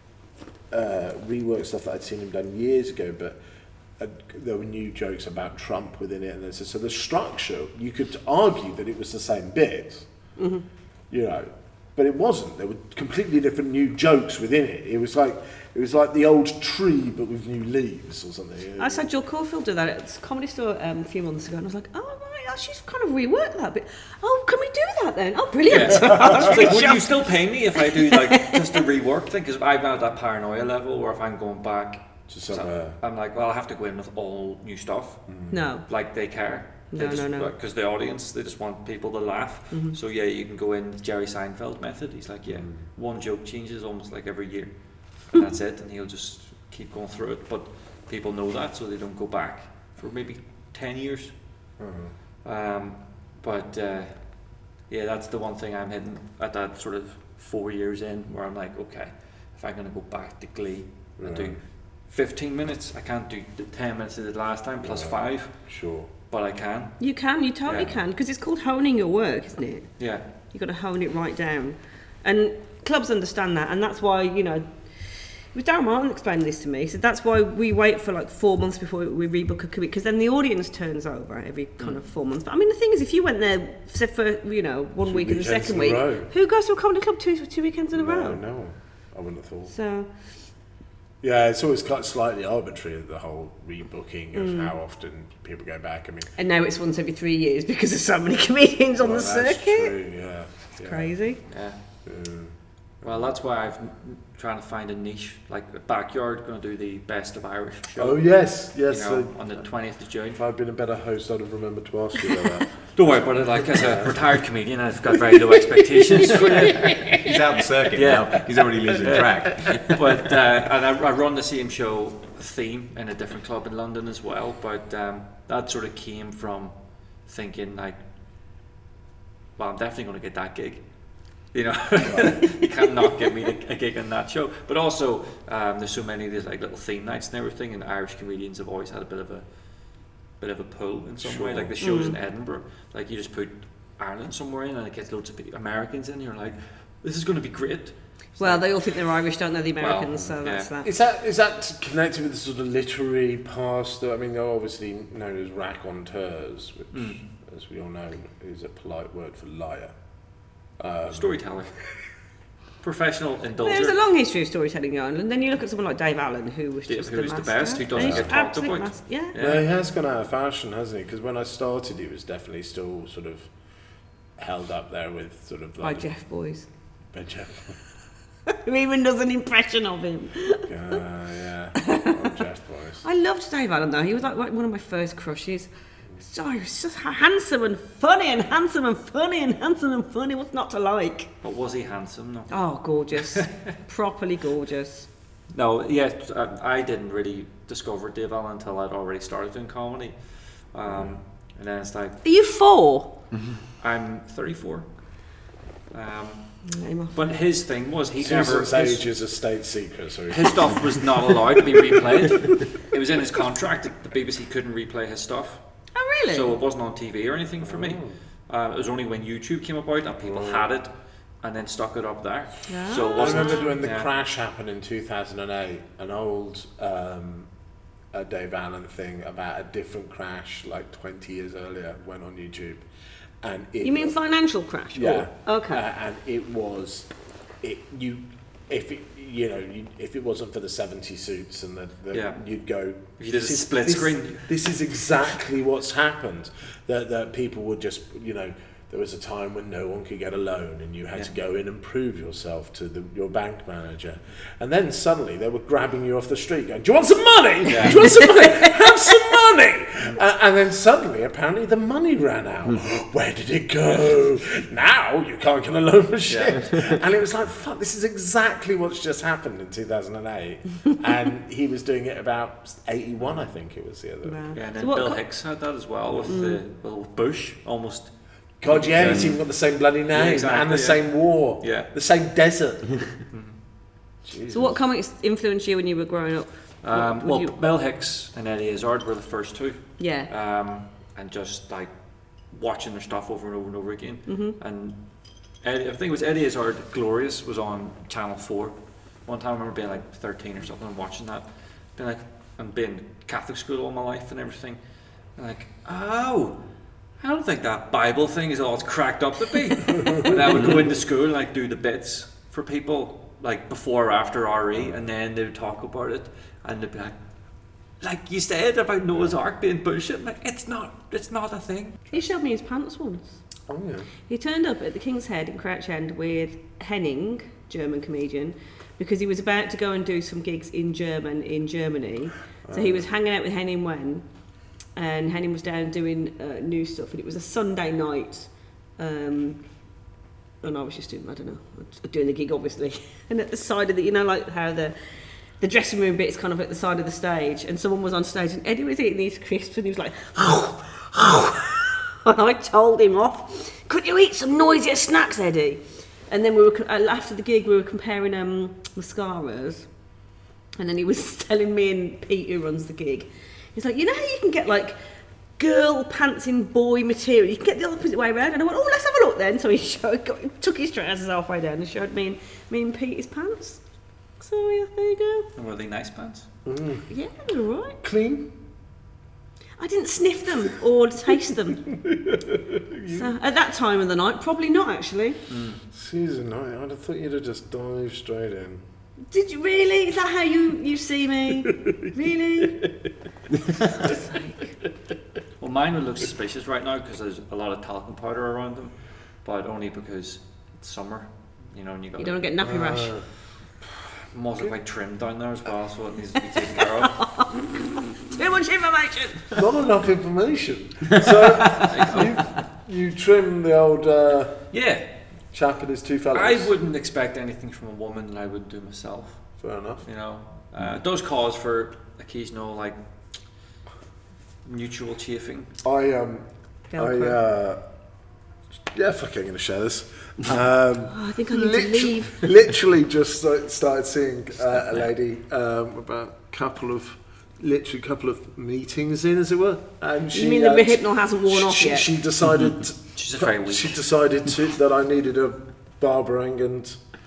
uh, rework stuff that I'd seen him done years ago, but uh, there were new jokes about Trump within it. And so, so the structure, you could argue that it was the same bit, mm-hmm. you know, but it wasn't. There were completely different new jokes within it. It was like it was like the old tree, but with new leaves or something. I saw Jill Caulfield do that at the Comedy Store um, a few months ago, and I was like, oh right, oh, she's kind of reworked that bit. Oh, can we do that then? Oh, brilliant! Yeah. Like, would you still pay me if I do like just a rework thing? Because I'm at that paranoia level, or if I'm going back, to somewhere. So I'm like, well, I have to go in with all new stuff. Mm. No, like they care. No, just, no, no. Because the audience, they just want people to laugh. Mm-hmm. So yeah, you can go in the Jerry Seinfeld method. He's like, yeah, mm. one joke changes almost like every year, and that's it. And he'll just keep going through it. But people know that, so they don't go back for maybe ten years. Mm-hmm. Um, but uh, yeah, that's the one thing I'm hitting at that sort of four years in, where I'm like, okay, if I'm going to go back to Glee and right. do fifteen minutes, I can't do the ten minutes of the last time plus right. five. Sure. But I can. You can, you totally yeah. can, because it's called honing your work, isn't it? Yeah. You've got to hone it right down. And clubs understand that, and that's why, you know, with Darren Martin explained this to me, he said that's why we wait for like four months before we rebook a commit, because then the audience turns over every kind mm. of four months. But I mean, the thing is, if you went there say for, you know, one two week and the second week, who goes to a comedy club two, two weekends in a no, row? No, I wouldn't have thought. So... Yeah, it's always quite slightly arbitrary, the whole rebooking of mm. how often people go back. I mean, and now it's once every three years because there's so many comedians well, on the that's circuit. True, yeah. It's yeah. crazy. Yeah. Mm. Well, that's why I've trying to find a niche, like the Backyard, going to do the Best of Irish show. Oh yes, yes. You know, uh, on the twentieth of June. If I'd been a better host, I'd have remembered to ask you about that. Don't worry about it. Like as a retired comedian, I've got very low expectations for you. He's out the circuit yeah. now. He's already losing track. But uh, and I, I run the same show theme in a different club in London as well. But um, that sort of came from thinking like, well, I'm definitely going to get that gig. You know, you can't not give me a gig on that show. But also, um, there's so many of these like little theme nights and everything, and Irish comedians have always had a bit of a bit of a pull in some sure. way. Like the shows mm. in Edinburgh, like you just put Ireland somewhere in, and it gets loads of Americans in. You're like, this is going to be great. Well, they all think they're Irish, don't they, the Americans? Well, so that's yeah. that. Is that is that connected with the sort of literary past? I mean, they're obviously known as raconteurs, which, Mm. as we all know, is a polite word for liar. Um, Storyteller. Professional indulger. There's a long history of storytelling in Ireland. Then you look at someone like Dave Allen, who was Yeah, just who the was the master. best, who doesn't And he's get talked absolute about. mas- Yeah. Yeah. No, he has gone out of fashion, hasn't he? Because when I started, he was definitely still sort of held up there with sort of By like Jeff Boys. by Jeff. Who even does an impression of him. Uh, yeah, oh, Jeff Boys. I loved Dave Allen though. He was like one of my first crushes. So he was just handsome and funny and handsome and funny and handsome and funny. What's not to like? But was he handsome? No. Oh, gorgeous. Properly gorgeous. No, yeah, I I didn't really discover Dave Allen until I'd already started doing comedy. Um, and then it's like, Are you four? I'm thirty-four. Um, Name off. but his thing was he never. Susan's His, age is a state secret, so his stuff was not allowed to be replayed. It was in his contract that the B B C couldn't replay his stuff. Oh, really? So it wasn't on T V or anything for me. Uh, it was only when YouTube came about and people had it and then stuck it up there. So it I wasn't. remember when the yeah. crash happened in two thousand eight, an old um, a Dave Allen thing about a different crash like twenty years earlier went on YouTube. And it You mean was- financial crash? Yeah. Or- okay. Uh, and it was, it you, if it, you know, you, if it wasn't for the seventy suits and the, the Yeah. you'd go. If you did a "This is- split this- screen." This is exactly what's happened. That that people would just, you know, there was a time when no one could get a loan and you had to Yeah. go in and prove yourself to the, your bank manager, and then suddenly they were grabbing you off the street, going, "Do you want some money? Yeah. Do you want some money? Have some money!" Uh, and then suddenly, apparently, the money ran out. Where did it go? Now you can't get a loan for shit. And it was like, fuck, this is exactly what's just happened in two thousand eight. And he was doing it about eighty-one, I think it was the other. Wow. Yeah, and So then what Bill co- Hicks had that as well with the little bush almost. God, yeah, it's even got the same bloody name exactly, and the yeah. same war, Yeah. the same desert. So what comics influenced you when you were growing up? Um, What would well, you- Bill Hicks and Eddie Izzard were the first two. Yeah. Um, and just like watching their stuff over and over and over again. Mm-hmm. And Eddie, I think it was Eddie Izzard, Glorious, was on Channel four. One time I remember being like thirteen or something and watching that. Being like, and being Catholic school all my life and everything. And like, oh, I don't think that Bible thing is all it's cracked up to be. And I would go into school and like do the bits for people, like before or after R E, and then they would talk about it, and they'd be like, like you said about Noah's Ark being bullshit. I'm like, it's not, it's not a thing. He showed me his pants once. Oh, yeah. He turned up at the King's Head in Crouch End with Henning, German comedian, because he was about to go and do some gigs in German in Germany. So he was hanging out with Henning Wen, and Henning was down doing uh, new stuff, and it was a Sunday night. Um, and I was just doing, I don't know, doing the gig obviously. And at the side of the, you know, like how the the dressing room bit is kind of at the side of the stage, and someone was on stage, and Eddie was eating these crisps, and he was like, and I told him off, could you eat some noisier snacks, Eddie? And then we were, after the gig, we were comparing um, mascaras, and then he was telling me and Pete, who runs the gig, he's like, you know how you can get like girl pants in boy material, you can get the opposite way around. And I went, oh, let's have a look then. So he showed, got, took his trousers halfway down and showed me and, me and Pete his pants. So yeah, there you go. And were they nice pants? Yeah, they're all right. Clean? I didn't sniff them or taste them. So at that time of the night, probably not actually. Susan, I, I'd have thought you'd have just dived straight in. Did you really? Is that how you, you see me? Really? God's sake. Well, mine would look suspicious right now because there's a lot of talcum powder around them, but only because it's summer, you know, and you got You don't get nappy rash. Uh, I'm also quite trimmed down there as well, so it needs to be taken care of. Too much information. Not enough information. So you, you trim the old uh, Yeah, chap and his two fellows. I wouldn't expect anything from a woman that I would do myself. Fair enough. You know, uh, it does cause for occasional like mutual chafing. I um, I Velcro. uh, yeah, fuck, I'm gonna share this. Um, Oh, I think I need to literally, leave. literally just sta- started seeing uh, a lady um, about a couple of, literally couple of meetings in, as it were. And she, You mean the uh, rehypnol hasn't worn she, off she, yet? She decided. She's just very weak. She decided to, that I needed a barbering, and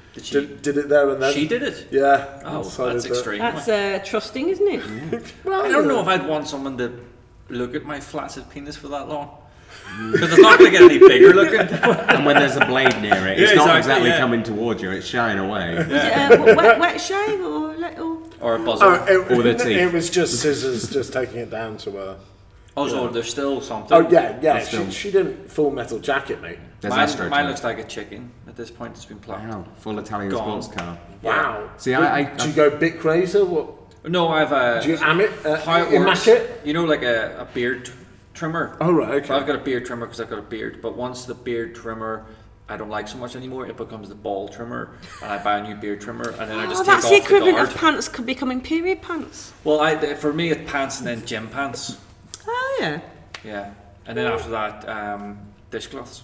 Did she? Did, did it there and then? She did it. Yeah. Oh, So that's did the- extreme. That's uh, trusting, isn't it? Well, I don't know if I'd want someone to look at my flaccid penis for that long. Because it's not going to get any bigger looking. And when there's a blade near it, it's Yeah, not exactly, exactly yeah. coming towards you, it's shying away. Is it a wet, wet shave or a little? Or a buzzer. Oh, it, Or the it, teeth. it was just scissors, just taking it down to her. Also, yeah. there's still something. Oh yeah, yeah. That's She, still- she didn't full metal jacket me. There's Mine, astroturf. mine looks like a chicken at this point. It's been plucked. Wow, full Italian Gone. sports car. Wow. See, I, I, Do you go bit crazy? What? No, I've a. Do you am it? Uh, how it you works? mash it? You know, like a, a beard trimmer. Oh right. Okay. So I've got a beard trimmer because I've got a beard. But once the beard trimmer I don't like so much anymore, it becomes the ball trimmer, and I buy a new beard trimmer, and then I just Oh, take that's off the equivalent guard. of pants could becoming period pants. Well, I, for me, it's pants and then gym pants. Oh yeah. Yeah, and then after that, um, dishcloths.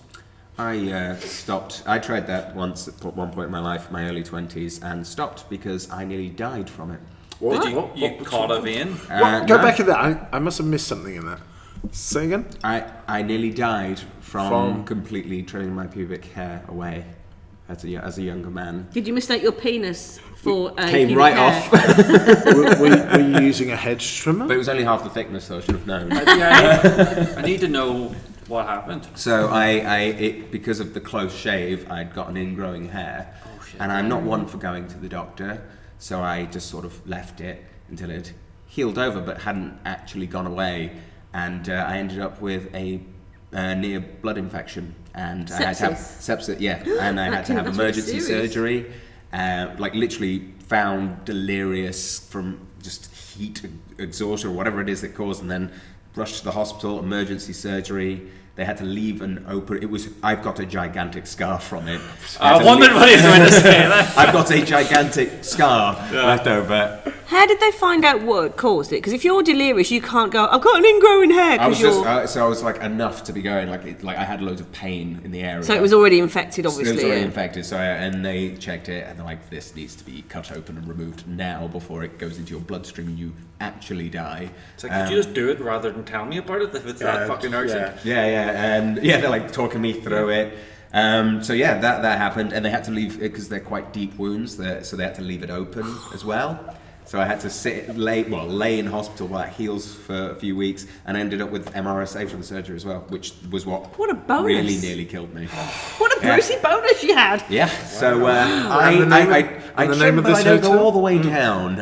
I uh, stopped. I tried that once at one point in my life, my early twenties, and stopped because I nearly died from it. What? Did you, What? you What? caught a vein? Uh, What? Go no. back to that. I, I must have missed something in that. Say again. I, I nearly died from, From? completely trimming my pubic hair away as a, as a younger man. Did you mistake your penis for uh, Came pubic right hair? off. were, were, were you using a hedge trimmer? But it was only half the thickness, so I should have known. Yeah, I need to know what happened. So I, I it, because of the close shave, I'd got an ingrowing hair, Oh, shit. and I'm not one for going to the doctor, so I just sort of left it until it healed over, but hadn't actually gone away, and uh, I ended up with a uh, near blood infection, and I had to have sepsis. Yeah, and I That had to can- have that's really emergency serious. surgery. Uh, like literally found delirious from just heat exhaustion or whatever it is that caused, and then rushed to the hospital, emergency surgery. They had to leave an open. It was. I've got a gigantic scar from it. I had to wondered leave- what he was going to say. That. I've got a gigantic scar left over. How did they find out what caused it? Because if you're delirious, you can't go, I've got an ingrowing hair. I was Because just you're... uh, so I was like enough to be going like it, like I had loads of pain in the area. So it was already infected, obviously. It was already yeah. infected. So I, and they checked it, and they're like, "This needs to be cut open and removed now before it goes into your bloodstream and you actually die." It's like, Um, could you just do it rather than tell me about it if it's that Yeah, fucking urgent? yeah. Yeah, yeah, and yeah, they're like talking me through it. Um, so yeah, that that happened, and they had to leave because they're quite deep wounds, they're- so they had to leave it open as well. So I had to sit, lay, well, lay in hospital while it heals for a few weeks, and I ended up with M R S A from the surgery as well, which was what What a bonus. really nearly killed me. What a Yeah. Brucey bonus you had. Yeah, so uh, I, And the name I, of- I, I, and the trimmed, name of but I this don't go hotel? all the way down.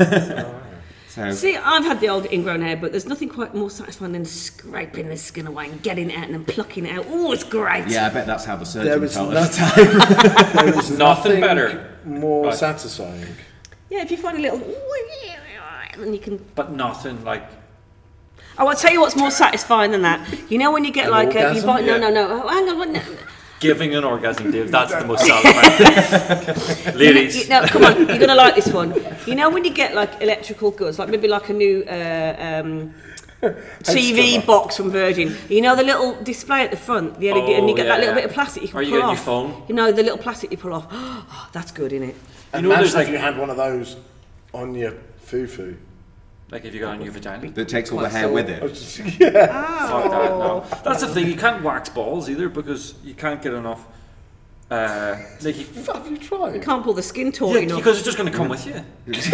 so See, I've had the old ingrown hair, but there's nothing quite more satisfying than scraping the skin away and getting it out and then plucking it out. Oh, it's great. yeah, I bet that's how the There surgeon was felt no- at the time. There is Nothing nothing better. more Right. satisfying. Yeah, if you find a little... And then you can... But nothing like. Oh, I'll tell you what's more satisfying than that. You know when you get An like... A, you orgasm? buy, no, Yeah. no, no. Oh, hang on. what- No. Giving an orgasm, Dave, that's the most satisfying. Ladies. You, no, come on, you're going to like this one. You know when you get like electrical goods, like maybe like a new uh, um, T V trimmer. box from Virgin. You know the little display at the front, the L E D, and you Oh, get that little yeah. bit of plastic you can Or you pull get your off. phone. You know the little plastic you pull off. Oh, that's good, isn't it? You know, Imagine there's like, if you had one of those on your foo-foo. like if you got a new vagina. that takes all the Quite hair so- with I it. was just- yeah. Fuck that, no. That's the thing, you can't wax balls either because you can't get enough. Uh, like you, Have you tried? Can't pull the skin taut yeah, enough. because it's just going to come with you.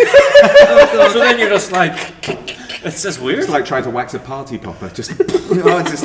So then you're just like, it's just weird. It's like trying to wax a party popper. Just, oh, it's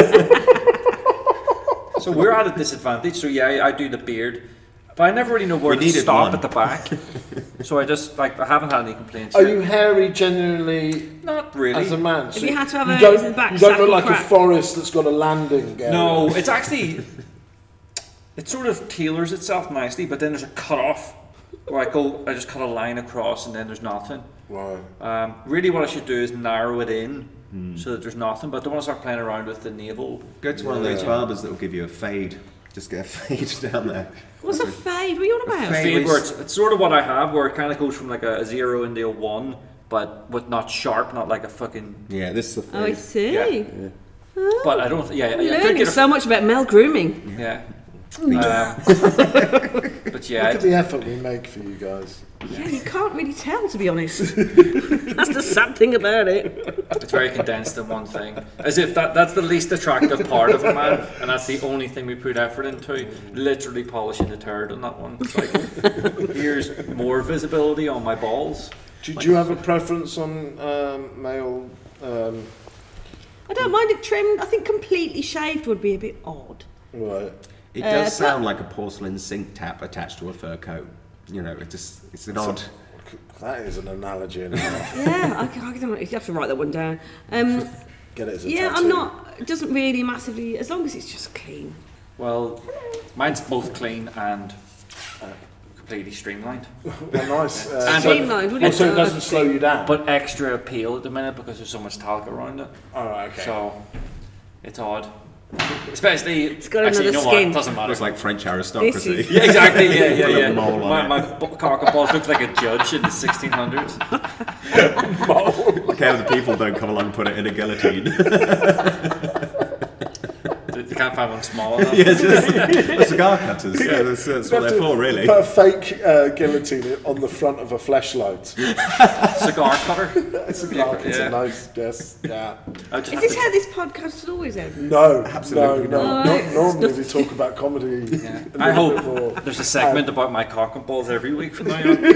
just So we're at a disadvantage. So yeah, I, I do the beard, but I never really know where We to needed stop one. at the back. So I just like I haven't had any complaints. Are yet. you hairy generally Not really. as a man? If you had to have you a- don't, is the back you don't sack look and like crack? a forest that's got a landing area. No, it's actually it sort of tailors itself nicely, but then there's a cut off where I go. I just cut a line across, and then there's nothing. Right. Um, really, what I should do is narrow it in so that there's nothing. But I don't want to start playing around with the navel. go to one of those Yeah. barbers that will give you a fade. Just get a fade down there. What's a fade? What are you on about? fade. Fade where it's, it's sort of what I have, where it kind of goes from like a, a zero into a one, but with not sharp, not like a fucking. Yeah, this is a Oh, I fade. see. Yeah. But I don't. Yeah, I'm I could learning get a so much about male grooming. Yeah. Um, but But yeah, Look at the effort we make for you guys. Yeah, you can't really tell, to be honest. That's the sad thing about it. it's very condensed in one thing. As if that that's the least attractive part of a man, and that's the only thing we put effort into. Literally polishing the turd on that one. It's like, here's more visibility on my balls. Do, do you have a preference on um, male? Um, I don't mind it trimmed. I think completely shaved would be a bit odd. right. It Uh, does but- sound like a porcelain sink tap attached to a fur coat. You know, it just it's an odd. That is an analogy. And a half. Yeah, I, I don't know. You have to write that one down. Um, Get it as a yeah, tattoo. I'm not. It doesn't really massively. As long as it's just clean. Well, mine's both clean and uh, completely streamlined. Well, nice. Uh, And- so, Streamlined, wouldn't oh, so it? it doesn't slow you down. But extra appeal at the minute because there's so much talc around it. oh, okay. So it's odd. Especially, It's got actually, you know another what? skin. It doesn't matter. It's like French This aristocracy. is- Yeah, exactly. Yeah, yeah, Put a yeah. mole on My, it. my b- cock and balls looks like a judge in the sixteen hundreds. Look how the people don't come along and put it in a guillotine. They they can't find one small enough. yeah, just the cigar cutters. Yeah, that's, that's what they're for, really. Put a fake uh, guillotine on the front of a flashlight. Cigar cutter. It's a yeah, Yeah. nice, yes, yeah. I just Is have this to- how this podcast has always ended? No, Absolutely no, no. not. Not, Alright. normally we talk about comedy. Yeah. a I little hope bit more. there's a segment about my cock and balls every week from now on.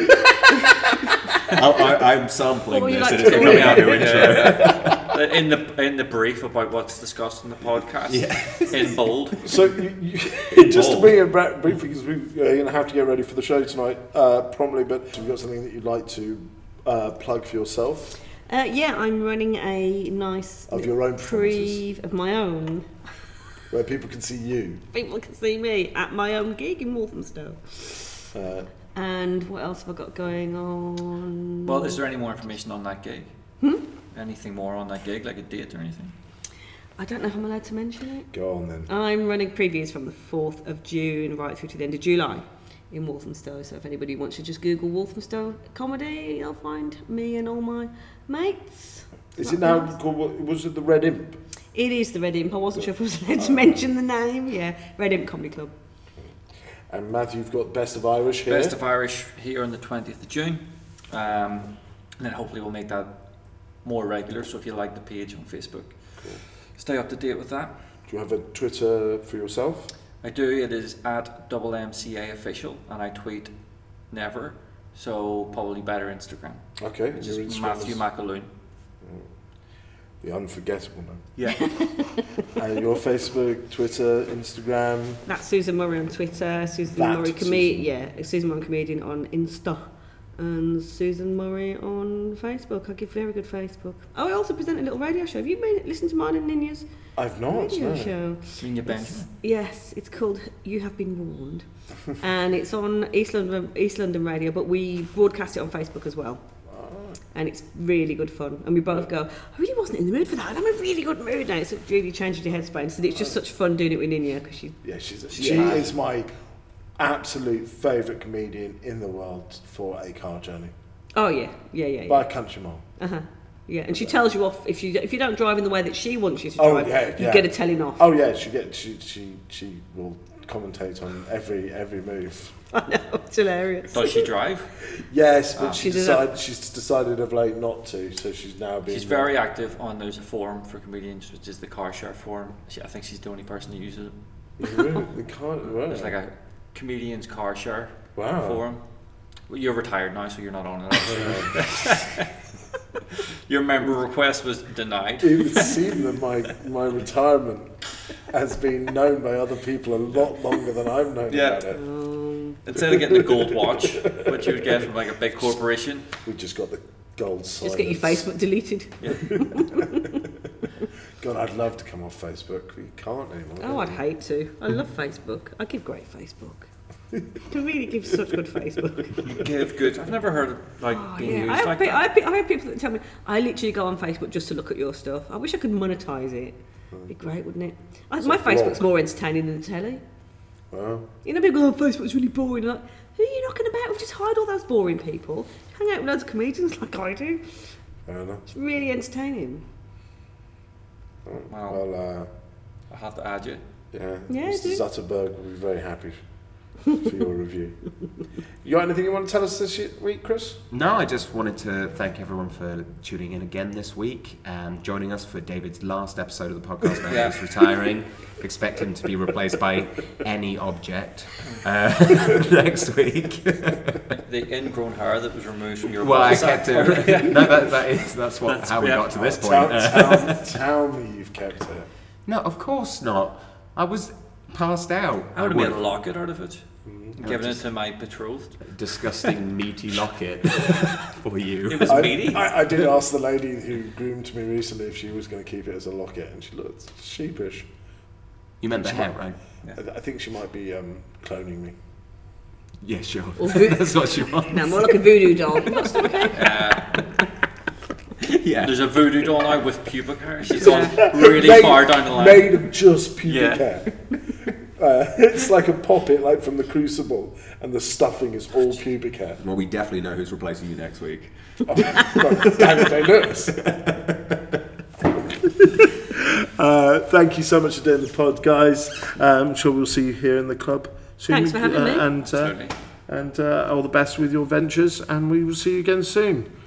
I, I, I'm sampling What would you this like and to it's do? going to be our new Yeah, intro. yeah. In the in the brief about what's discussed in the podcast, in bold. So, you, you, just to Ball. bring it back briefly, because we're going to have to get ready for the show tonight, uh, promptly, but have you got something that you'd like to uh, plug for yourself? Uh, yeah, I'm running a nice Of your own preve of my own. Where people can see you. People can see me at my own gig in Walthamstow. Uh, And what else have I got going on? Well, is there any more information on that gig? Hmm? Anything more on that gig, like a date or anything? I don't know if I'm allowed to mention it. go on then. I'm running previews from the fourth of June right through to the end of July in Walthamstow. So if anybody wants to just Google Walthamstow comedy, you'll find me and all my mates. Is it now called, what- was it the Red Imp? It is the Red Imp. I wasn't sure if I was allowed to mention the name. Yeah, Red Imp Comedy Club. And Matthew, you've got Best of Irish here. Best of Irish here on the twentieth of June. Um, and then hopefully we'll make that more regular. So if you like the page on Facebook, Cool. stay up to date with that. Do you have a Twitter for yourself? I do. It is at double M C A official, and I tweet never. So probably better Instagram, Okay. which your is Instagram Matthew is McAloon. the unforgettable name. Yeah. And your Facebook, Twitter, Instagram. That's Susan Murray on Twitter. Susan That Murray comedian. Yeah, Susan Murray comedian on Insta. And Susan Murray on Facebook. I give very good Facebook. Oh, I also present a little radio show. Have you made it? Listen to mine and Ninja's I've not. radio no. show. Ninya It's, Benjamin. yes, it's called You Have Been Warned, and it's on East London, East London Radio. But we broadcast it on Facebook as well, and it's really good fun. And we both go, I really wasn't in the mood for that, and I'm in a really good mood now. It's really changed your headspace, and it's just such fun doing it with Ninya because she. Yeah, she's she Yeah. is my absolute favourite comedian in the world for a car journey. Oh yeah, yeah, yeah, yeah. By a country mile. Uh huh. Yeah, and she tells you off if you if you don't drive in the way that she wants you to Oh, drive. yeah, you yeah. get a telling off. Oh yeah, she get she she she will commentate on every every move. I know, it's hilarious. Does she drive? Yes, but Ah. she She did decided she's decided of late not to, so she's now being. She's very active on. There's a forum for comedians, which is the Car Share forum. She, I think she's the only person who uses it. Really? We can't. Wow. There's like a comedians car share Wow. forum. Well, you're retired now, so you're not on it. Your member request was denied. It would seem that my my retirement has been known by other people a lot longer than I've known Yeah. about it. Um, Instead of getting a gold watch, which you would get from like a big corporation, We just got the gold silence. just get your Facebook deleted. God, I'd love to come off Facebook. We can't anymore. Oh, I'd hate to. I love Facebook. I give great Facebook. I really give such good Facebook. you give good. I've never heard it like Oh, being yeah. used I, have like pe- that. I, have pe- I have people that tell me I literally go on Facebook just to look at your stuff. I wish I could monetize it. It'd be great, wouldn't it? I, my a Facebook's blog. more entertaining than the telly. Wow. You know, people go, oh, Facebook's really boring. Like, who are you knocking about? We just hide all those boring people. Hang out with loads of comedians like I do. Fair enough. It's really entertaining. Wow. Well, uh, I'll have to add you. yeah, Yeah, Mister do. Zuckerberg will be very happy. for your review. You got anything you want to tell us this week, Chris? No, I just wanted to thank everyone for tuning in again this week and joining us for David's last episode of the podcast. Now Yeah. he's retiring. Expect him to be replaced by any object uh, next week. The ingrown hair that was removed from your Well, I ball kept sack. it. No, that, that is that's what That's- how we yeah. got to this Tell, point. Uh, tell, tell me you've kept it. no, of course not. I was passed out. I would have made What a locket out of it. Mm-hmm. Given just- it to my betrothed. disgusting meaty locket for you. It was I, meaty. I, I did ask the lady who groomed me recently if she was going to keep it as a locket, and she looked sheepish. You meant the hair, right? I, I think she might be um, cloning me. Yeah, sure. Or vo- That's what she wants. No, more like a voodoo doll. Yeah. There's a voodoo doll now with pubic hair. She's Yeah. gone really Made- far down the line. Made of just pubic Yeah. hair. Uh, it's like a poppet, like from the Crucible, and the stuffing is all pubic hair. Well, we definitely know who's replacing you next week. Oh, Daniel Day-Lewis. uh, thank you so much for doing the pod, guys. Um, I'm sure we'll see you here in the club soon. Thanks for having uh, me. And, uh, Absolutely. and uh, all the best with your ventures, and we will see you again soon.